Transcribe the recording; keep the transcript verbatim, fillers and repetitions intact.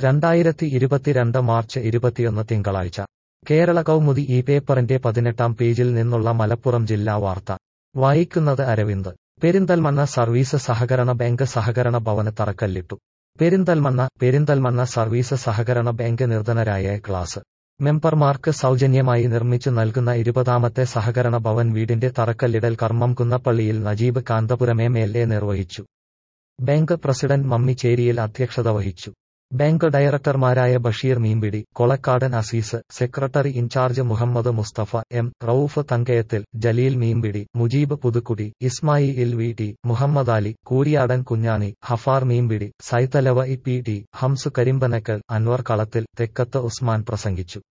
രണ്ടായിരത്തി ഇരുപത്തിരണ്ട് മാർച്ച് ഇരുപത്തിയൊന്ന് തിങ്കളാഴ്ച കേരള കൗമുദി ഈ പേപ്പറിന്റെ പതിനെട്ടാം പേജിൽ നിന്നുള്ള മലപ്പുറം ജില്ലാ വാർത്ത വായിക്കുന്നത് അരവിന്ദ്. പെരിന്തൽമണ്ണ സർവീസ് സഹകരണ ബാങ്ക് സഹകരണ ഭവന് തറക്കല്ലിട്ടു. പെരിന്തൽമണ്ണ പെരിന്തൽമണ്ണ സർവീസ് സഹകരണ ബാങ്ക് നിർധനരായ ക്ലാസ് മെമ്പർമാർക്ക് സൗജന്യമായി നിർമ്മിച്ചു നൽകുന്ന ഇരുപതാമത്തെ സഹകരണ ഭവൻ വീടിന്റെ തറക്കല്ലിടൽ കർമ്മം കുന്നപ്പള്ളിയിൽ Najeeb Kanthapuram M L A നിർവഹിച്ചു. ബാങ്ക് പ്രസിഡന്റ് മമ്മി ചേരിയിൽ അധ്യക്ഷത വഹിച്ചു. ബാങ്ക് ഡയറക്ടർമാരായ Basheer Meempidi, Kolakkadan Azeez, secretary in charge Muhammad Musthafa, M Rauf തങ്കയത്തിൽ, Jaleel Meempidi, Mujeeb Puthukkudi, Ismail V T, Muhammad Ali, Kooriyadan Kunjani, Hafar Meempidi, Saithalavi E P T, Hamsu Karimpanakkal, Anwar കളത്തിൽ, തെക്കത്ത് ഉസ്മാൻ പ്രസംഗിച്ചു.